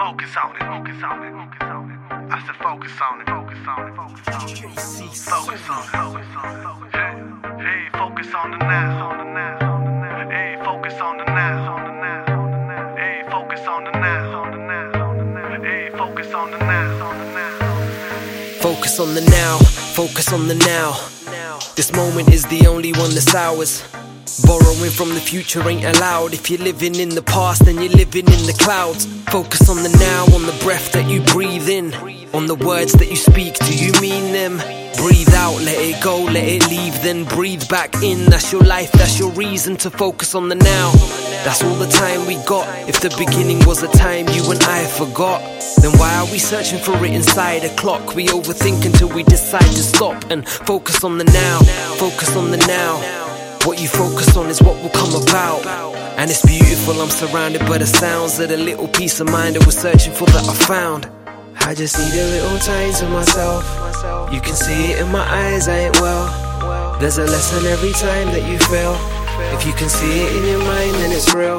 Focus on it. Focus on it. Focus on it. I said focus on it. Focus on it. Focus on it. Focus on it. Focus on it. Hey, hey, focus on the now. Hey, focus on the now. Hey, focus on the now. Hey, focus on the now. Focus on the now. Focus on the now. This moment is the only one that's ours. Borrowing from the future ain't allowed. If you're living in the past, then you're living in the clouds. Focus on the now, on the breath that you breathe in, on the words that you speak, do you mean them? Breathe out, let it go, let it leave, then breathe back in. That's your life, that's your reason to focus on the now. That's all the time we got. If the beginning was a time you and I forgot, then why are we searching for it inside a clock? We overthink until we decide to stop and focus on the now. Focus on the now. What you focus on is what will come about. And it's beautiful, I'm surrounded by the sounds of the little peace of mind that we're searching for that I found. I just need a little time to myself. You can see it in my eyes, I ain't well. There's a lesson every time that you fail. If you can see it in your mind, then it's real.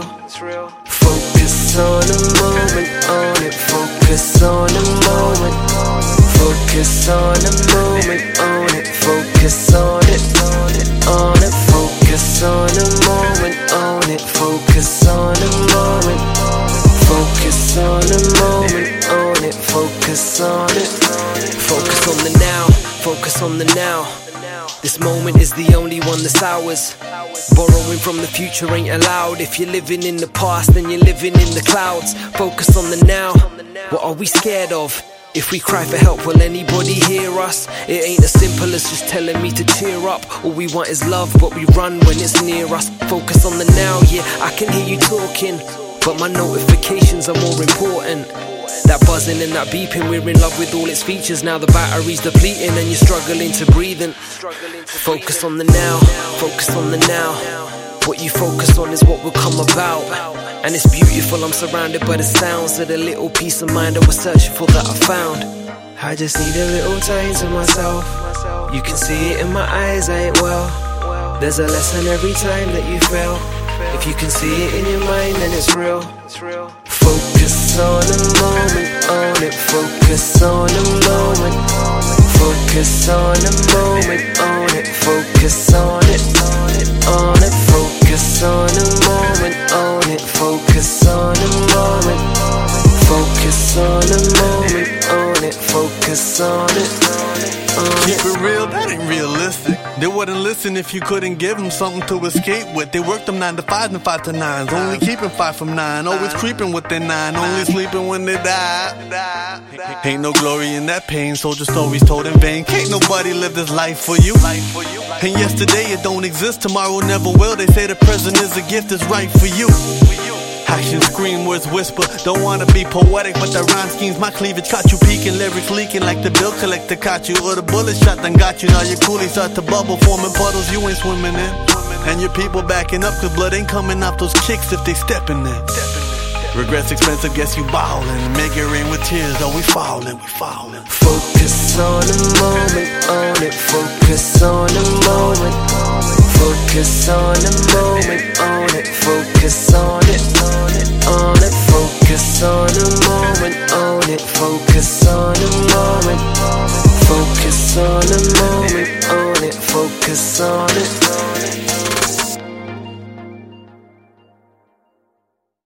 Focus on the moment, on it. Focus on the moment. Focus on the moment, on it. Focus on it, on it. Focus on the moment, on it. Focus on the moment. Focus on the moment, on it. Focus on it. Focus on the now. Focus on the now. This moment is the only one that's ours. Borrowing from the future ain't allowed. If you're living in the past, then you're living in the clouds. Focus on the now. What are we scared of? If we cry for help, will anybody hear us? It ain't as simple as just telling me to cheer up. All we want is love, but we run when it's near us. Focus on the now, yeah, I can hear you talking, but my notifications are more important. That buzzing and that beeping, we're in love with all its features. Now the battery's depleting and you're struggling to breathe in. Focus on the now, focus on the now. What you focus on is what will come about. And it's beautiful, I'm surrounded by the sounds of the little peace of mind that we're searching for that I found. I just need a little time to myself. You can see it in my eyes, I ain't well. There's a lesson every time that you fail. If you can see it in your mind, then it's real. Focus on the moment, on it. Focus on the moment. Focus on the moment, on it. Focus on it, on it. Focus on the moment, on it. Focus on the moment. Focus on the moment, on it. Focus on it, on it. Keep it real, that ain't realistic. They wouldn't listen if you couldn't give them something to escape with. They work them 9 to 5s and 5 to 9s, only keeping 5 from 9. Always creeping with their 9, only sleeping when they die. Ain't no glory in that pain, soldier stories told in vain. Can't nobody live this life for you. And yesterday it don't exist, tomorrow never will. They say the present is a gift that's right for you. Actions scream, words whisper. Don't wanna be poetic, but the rhyme schemes my cleavage caught you peeking, lyrics leaking like the bill collector caught you, or the bullet shot done got you. Now your coolie start to bubble, forming puddles you ain't swimming in. And your people backing up, cause blood ain't coming off those kicks if they stepping in. Regrets expensive, guess you ballin'. Make it rain with tears, though we fallin', we fallin'. Focus on the moment, on it. Focus on the moment. Focus on the moment, on it. Focus on it.